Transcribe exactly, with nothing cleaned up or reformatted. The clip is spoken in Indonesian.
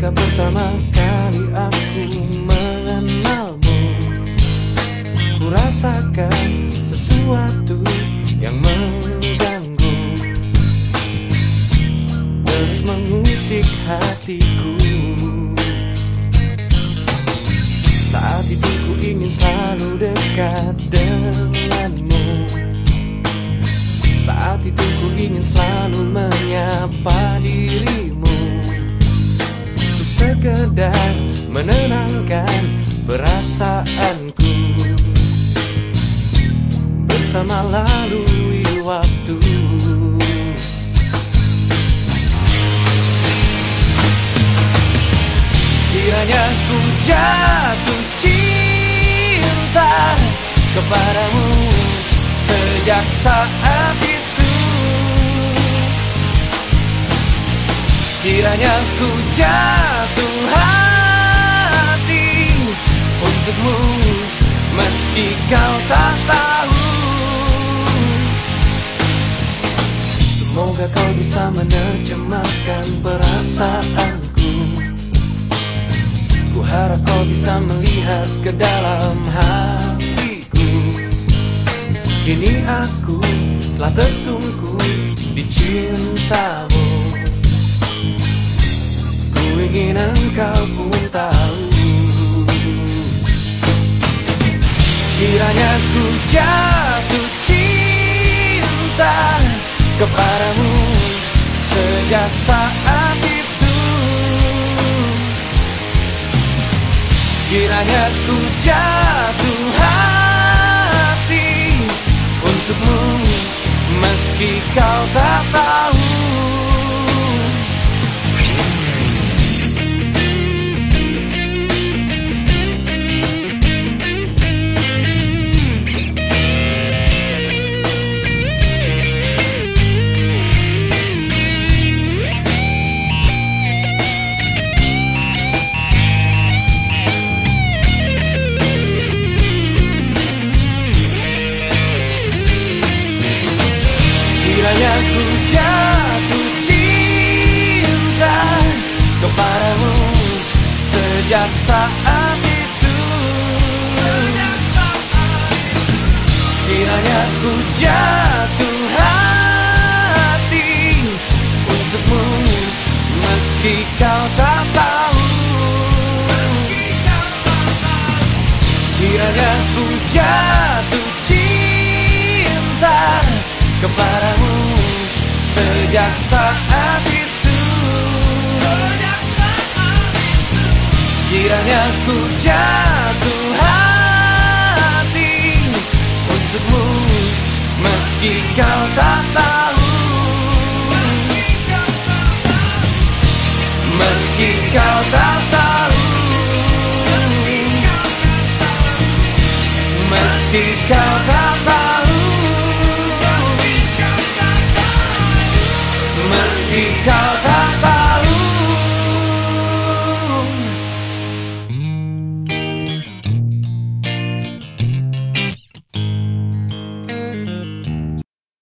Ketika pertama kali aku mengenalmu, ku rasakan sesuatu yang mengganggu, terus mengusik hatiku. Saat itu ku ingin selalu dekat denganmu. Saat itu ku ingin selalu menyapa dirimu, untuk sekedar menenangkan perasaanku. Bersama lalui waktu, kiranya ku jatuh cinta kepadamu sejak saat itu. Kiranya ku jatuh hati untukmu, meski kau tak tahu. Semoga kau bisa menerjemahkan perasaanku. Ku harap kau bisa melihat ke dalam hatiku. Kini aku telah tersungkur di cintamu. Ku ingin engkau pun tahu. Kiranya ku jatuh cinta kepadamu sejak saat itu. Kiranya ku jatuh hati untukmu, meski kau tak tahu. Kiranya ku jatuh cinta kepadamu sejak saat itu. Kiranya ku jatuh hati untukmu, meski kau tak tahu. Kiranya ku jatuh cinta kepadamu sejak saat itu. Kiranya ku jatuh hati untukmu, meski kau tak tahu. Meski kau tak tahu. Meski kau tak